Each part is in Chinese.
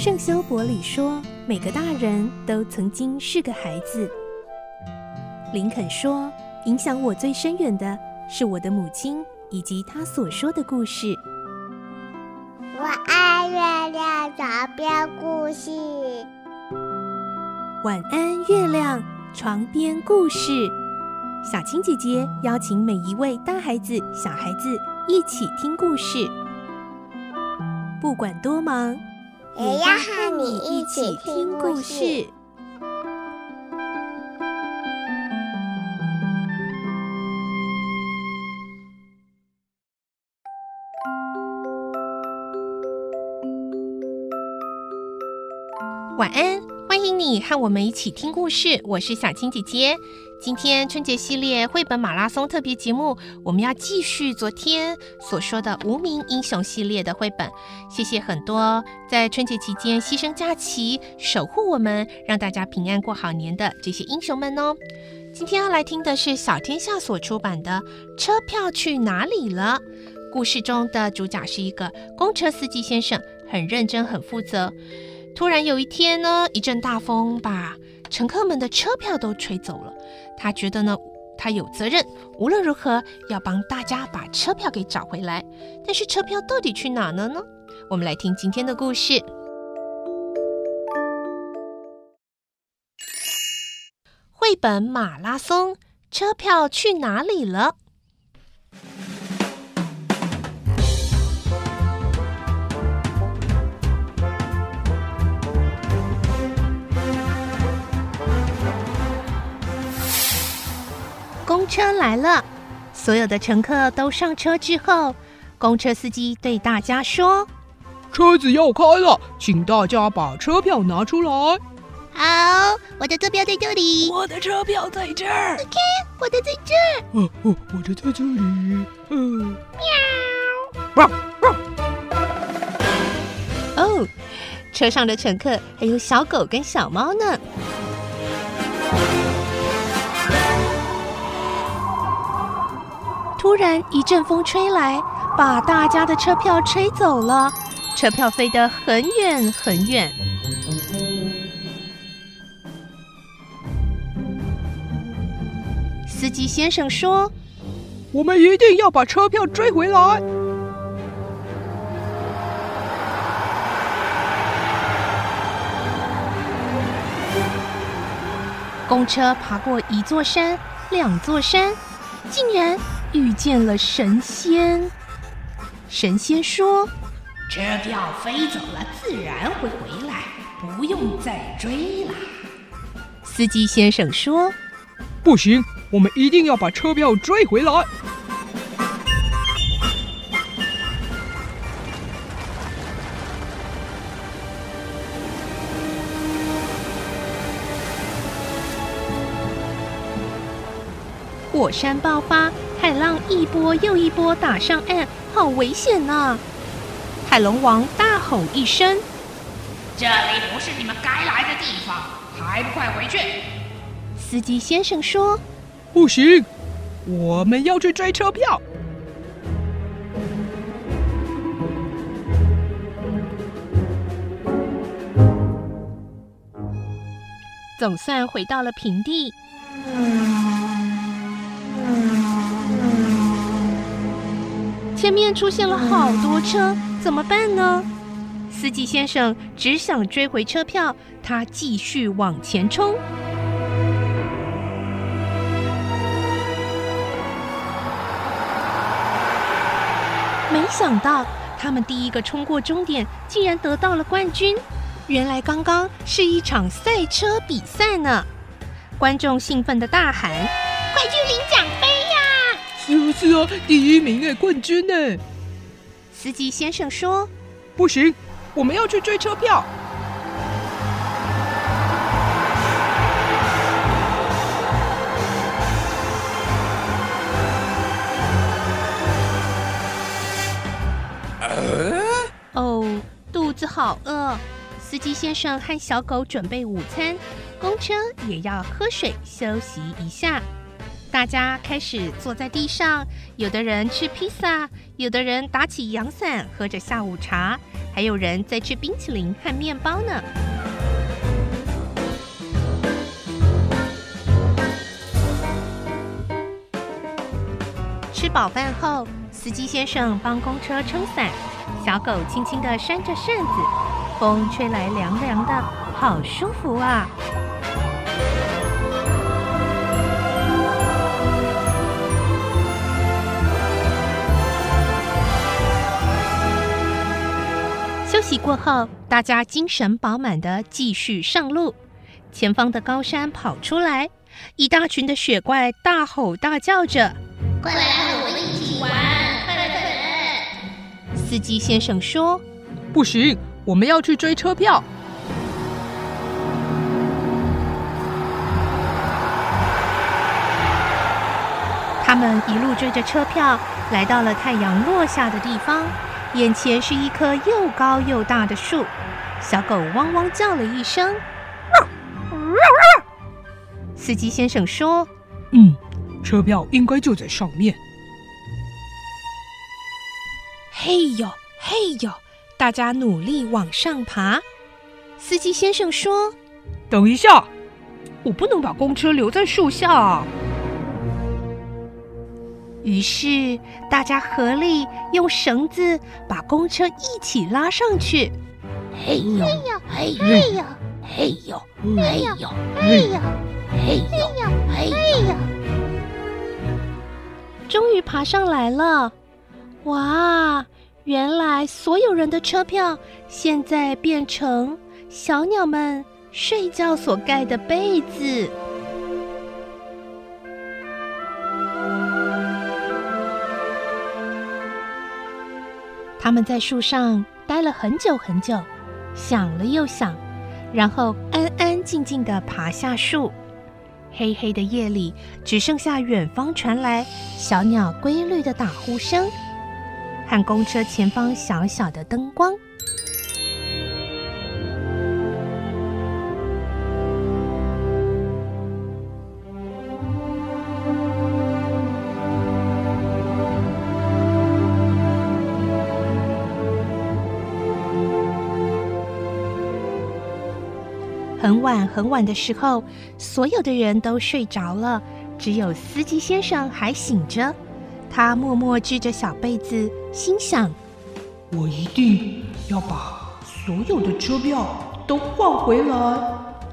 圣修伯里说，每个大人都曾经是个孩子。林肯说，影响我最深远的是我的母亲以及她所说的故事。 我爱月亮床边故事。 晚安，月亮，床边故事。小青姐姐邀请每一位大孩子、小孩子一起听故事，不管多忙， 也要和你一起听故事。 晚安，欢迎你和我们一起听故事，我是小青姐姐。今天春节系列绘本马拉松特别节目，我们要继续昨天所说的无名英雄系列的绘本。谢谢很多在春节期间牺牲假期守护我们，让大家平安过好年的这些英雄们哦。今天要来听的是小天下所出版的《车票去哪里了》。故事中的主角是一个公车司机先生，很认真很负责。突然有一天呢，一阵大风把乘客们的车票都吹走了。他觉得呢，他有责任，无论如何要帮大家把车票给找回来。但是车票到底去哪了呢？我们来听今天的故事。绘本马拉松，车票去哪里了？公车来了，所有的乘客都上车之后，公车司机对大家说： 车子要开了，请大家把车票拿出来。 好，我的车票在这里。 我的车票在这儿。 OK， 我的在这儿。 我的在这里。 喵。哦，车上的乘客还有小狗跟小猫呢。突然一阵风吹来，把大家的车票吹走了，车票飞得很远很远。司机先生说： 我们一定要把车票追回来。 公车爬过一座山、两座山，竟然遇见了神仙。神仙说： 车票飞走了，自然会回来，不用再追了。 司机先生说： 不行，我们一定要把车票追回来。 火山爆发，海浪一波又一波打上岸，好危险啊！海龙王大吼一声： 这里不是你们该来的地方，还不快回去！ 司机先生说： 不行，我们要去追车票。 总算回到了平地。前面出现了好多车，怎么办呢？司机先生只想追回车票，他继续往前冲。没想到他们第一个冲过终点，竟然得到了冠军。原来刚刚是一场赛车比赛呢！观众兴奋地大喊：快去领奖杯呀！ 是啊，第一名哎，冠军哎！ 司机先生说： 不行，我们要去追车票。 哦，肚子好饿。司机先生和小狗准备午餐，公车也要喝水休息一下。 大家开始坐在地上，有的人吃披萨，有的人打起阳伞喝着下午茶，还有人在吃冰淇淋和面包呢。吃饱饭后，司机先生帮公车撑伞，小狗轻轻地扇着扇子，风吹来凉凉的，好舒服啊！休息过后，大家精神饱满地继续上路。前方的高山跑出来，一大群的雪怪大吼大叫着：“ 快来和我一起玩，快点！” 司机先生说：“ 不行，我们要去追车票。” 他们一路追着车票，来到了太阳落下的地方。眼前是一棵又高又大的树，小狗汪汪叫了一声。司机先生说：“ 车票应该就在上面。” 嘿呦嘿呦，大家努力往上爬。司机先生说：“ 等一下，我不能把公车留在树下。” 于是大家合力用绳子把公车一起拉上去。 嘿呦嘿呦嘿呦嘿呦嘿呦嘿呦嘿呦嘿呦， 终于爬上来了。哇，原来所有人的车票现在变成小鸟们睡觉所盖的被子。他们在树上待了很久很久，想了又想，然后安安静静地爬下树。黑黑的夜里，只剩下远方传来小鸟规律的打呼声，和公车前方小小的灯光。很晚很晚的时候，所有的人都睡着了，只有司机先生还醒着。他默默支着小被子，心想： 我一定要把所有的车票都换回来。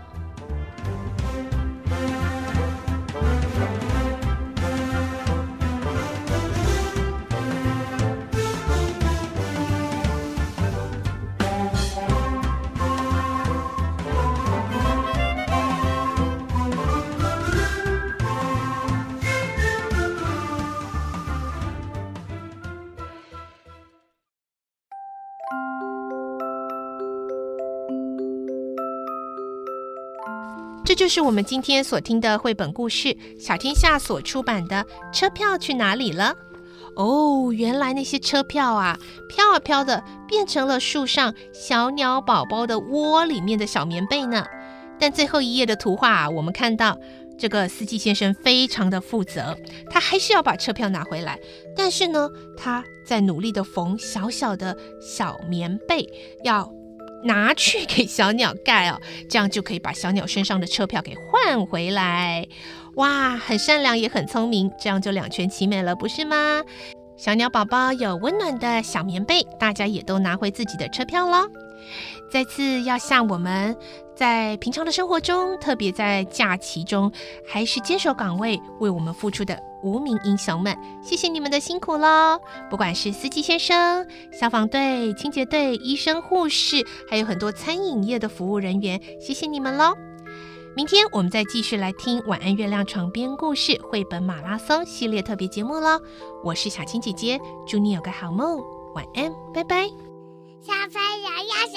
这就是我们今天所听的绘本故事，小天下所出版的《车票去哪里了》。哦，原来那些车票啊，飘啊飘的，变成了树上小鸟宝宝的窝里面的小棉被呢。但最后一页的图画我们看到这个司机先生非常的负责，他还是要把车票拿回来，但是呢，他在努力的缝小小的小棉被，要拿去给小鸟盖哦，这样就可以把小鸟身上的车票给换回来。哇，很善良也很聪明，这样就两全其美了，不是吗？小鸟宝宝有温暖的小棉被，大家也都拿回自己的车票咯。再次要向我们在平常的生活中，特别在假期中，还是坚守岗位为我们付出的无名英雄们，谢谢你们的辛苦咯。不管是司机先生、消防队、清洁队、医生、护士，还有很多餐饮业的服务人员，谢谢你们咯。明天我们再继续来听晚安月亮床边故事绘本马拉松系列特别节目咯。我是小青姐姐，祝你有个好梦，晚安，拜拜。 小朋友要